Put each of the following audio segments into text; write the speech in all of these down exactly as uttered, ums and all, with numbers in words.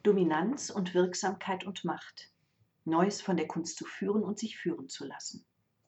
Dominanz und Wirksamkeit und Macht. Neues von der Kunst zu führen und sich führen zu lassen.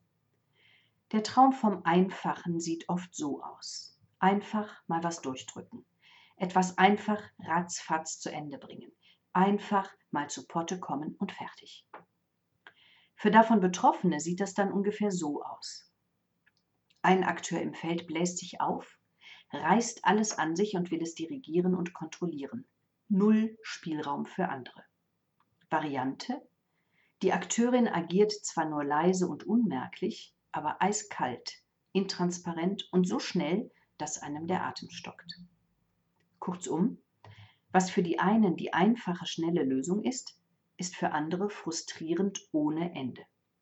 Der Traum vom Einfachen sieht oft so aus. Einfach mal was durchdrücken. Etwas einfach ratzfatz zu Ende bringen. Einfach mal zu Potte kommen und fertig. Für davon Betroffene sieht das dann ungefähr so aus. Ein Akteur im Feld bläst sich auf, reißt alles an sich und will es dirigieren und kontrollieren. Null Spielraum für andere. Variante: Die Akteurin agiert zwar nur leise und unmerklich, aber eiskalt, intransparent und so schnell, dass einem der Atem stockt. Kurzum, was für die einen die einfache, schnelle Lösung ist, ist für andere frustrierend ohne Ende.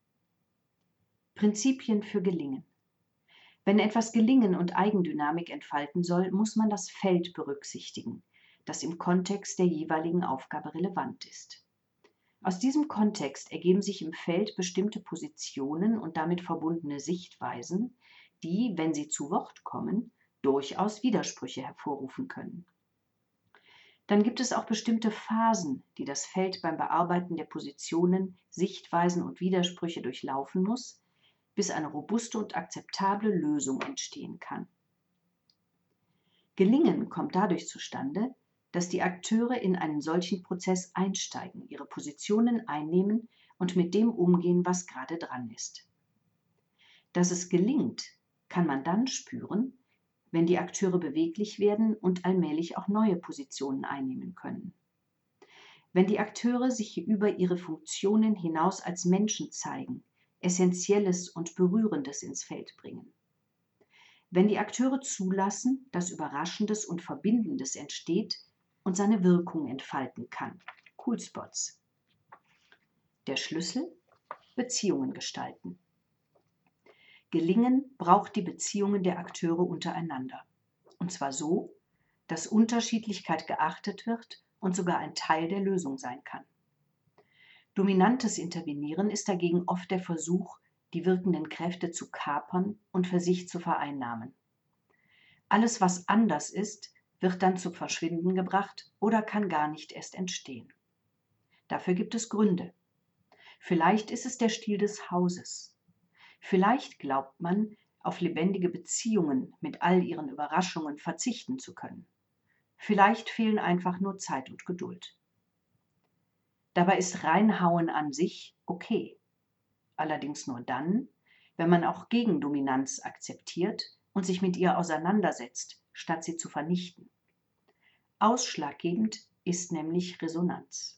Prinzipien für Gelingen. Wenn etwas gelingen und Eigendynamik entfalten soll, muss man das Feld berücksichtigen, das im Kontext der jeweiligen Aufgabe relevant ist. Aus diesem Kontext ergeben sich im Feld bestimmte Positionen und damit verbundene Sichtweisen, die, wenn sie zu Wort kommen, durchaus Widersprüche hervorrufen können. Dann gibt es auch bestimmte Phasen, die das Feld beim Bearbeiten der Positionen, Sichtweisen und Widersprüche durchlaufen muss, bis eine robuste und akzeptable Lösung entstehen kann. Gelingen kommt dadurch zustande, dass die Akteure in einen solchen Prozess einsteigen, ihre Positionen einnehmen und mit dem umgehen, was gerade dran ist. Dass es gelingt, kann man dann spüren, wenn die Akteure beweglich werden und allmählich auch neue Positionen einnehmen können. Wenn die Akteure sich über ihre Funktionen hinaus als Menschen zeigen, Essentielles und Berührendes ins Feld bringen. Wenn die Akteure zulassen, dass Überraschendes und Verbindendes entsteht und seine Wirkung entfalten kann. Coolspots. Der Schlüssel: Beziehungen gestalten. Gelingen braucht die Beziehungen der Akteure untereinander. Und zwar so, dass Unterschiedlichkeit geachtet wird und sogar ein Teil der Lösung sein kann. Dominantes Intervenieren ist dagegen oft der Versuch, die wirkenden Kräfte zu kapern und für sich zu vereinnahmen. Alles, was anders ist, wird dann zu Verschwinden gebracht oder kann gar nicht erst entstehen. Dafür gibt es Gründe. Vielleicht ist es der Stil des Hauses. Vielleicht glaubt man, auf lebendige Beziehungen mit all ihren Überraschungen verzichten zu können. Vielleicht fehlen einfach nur Zeit und Geduld. Dabei ist Reinhauen an sich okay. Allerdings nur dann, wenn man auch Gegendominanz akzeptiert und sich mit ihr auseinandersetzt, statt sie zu vernichten. Ausschlaggebend ist nämlich Resonanz.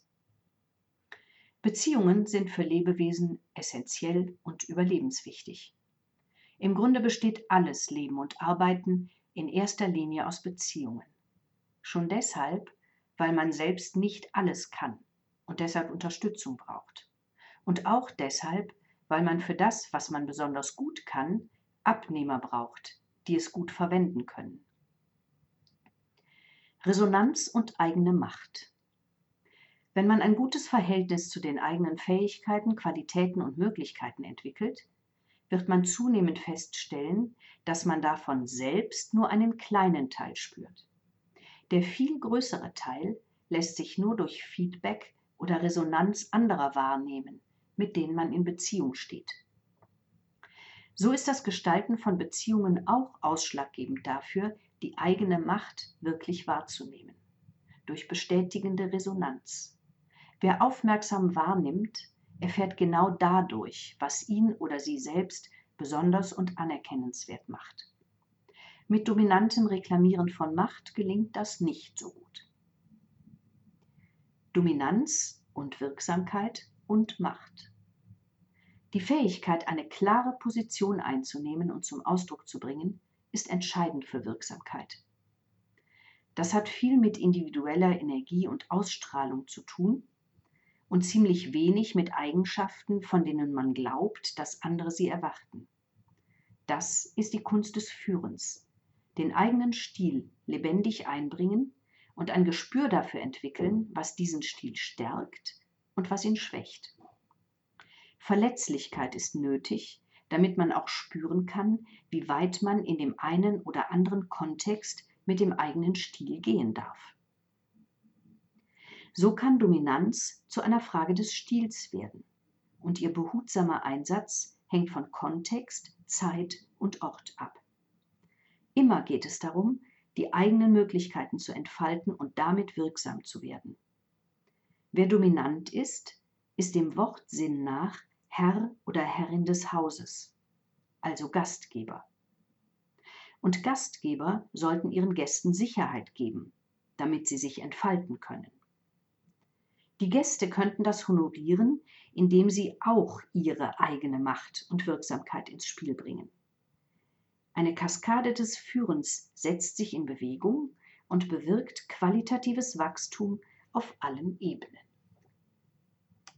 Beziehungen sind für Lebewesen essentiell und überlebenswichtig. Im Grunde besteht alles Leben und Arbeiten in erster Linie aus Beziehungen. Schon deshalb, weil man selbst nicht alles kann und deshalb Unterstützung braucht. Und auch deshalb, weil man für das, was man besonders gut kann, Abnehmer braucht, die es gut verwenden können. Resonanz und eigene Macht. Wenn man ein gutes Verhältnis zu den eigenen Fähigkeiten, Qualitäten und Möglichkeiten entwickelt, wird man zunehmend feststellen, dass man davon selbst nur einen kleinen Teil spürt. Der viel größere Teil lässt sich nur durch Feedback oder Resonanz anderer wahrnehmen, mit denen man in Beziehung steht. So ist das Gestalten von Beziehungen auch ausschlaggebend dafür, die eigene Macht wirklich wahrzunehmen. Durch bestätigende Resonanz. Wer aufmerksam wahrnimmt, erfährt genau dadurch, was ihn oder sie selbst besonders und anerkennenswert macht. Mit dominantem Reklamieren von Macht gelingt das nicht so gut. Dominanz und Wirksamkeit und Macht. Die Fähigkeit, eine klare Position einzunehmen und zum Ausdruck zu bringen, ist entscheidend für Wirksamkeit. Das hat viel mit individueller Energie und Ausstrahlung zu tun und ziemlich wenig mit Eigenschaften, von denen man glaubt, dass andere sie erwarten. Das ist die Kunst des Führens, den eigenen Stil lebendig einbringen und ein Gespür dafür entwickeln, was diesen Stil stärkt und was ihn schwächt. Verletzlichkeit ist nötig, damit man auch spüren kann, wie weit man in dem einen oder anderen Kontext mit dem eigenen Stil gehen darf. So kann Dominanz zu einer Frage des Stils werden und ihr behutsamer Einsatz hängt von Kontext, Zeit und Ort ab. Immer geht es darum, die eigenen Möglichkeiten zu entfalten und damit wirksam zu werden. Wer dominant ist, ist dem Wortsinn nach Herr oder Herrin des Hauses, also Gastgeber. Und Gastgeber sollten ihren Gästen Sicherheit geben, damit sie sich entfalten können. Die Gäste könnten das honorieren, indem sie auch ihre eigene Macht und Wirksamkeit ins Spiel bringen. Eine Kaskade des Führens setzt sich in Bewegung und bewirkt qualitatives Wachstum auf allen Ebenen.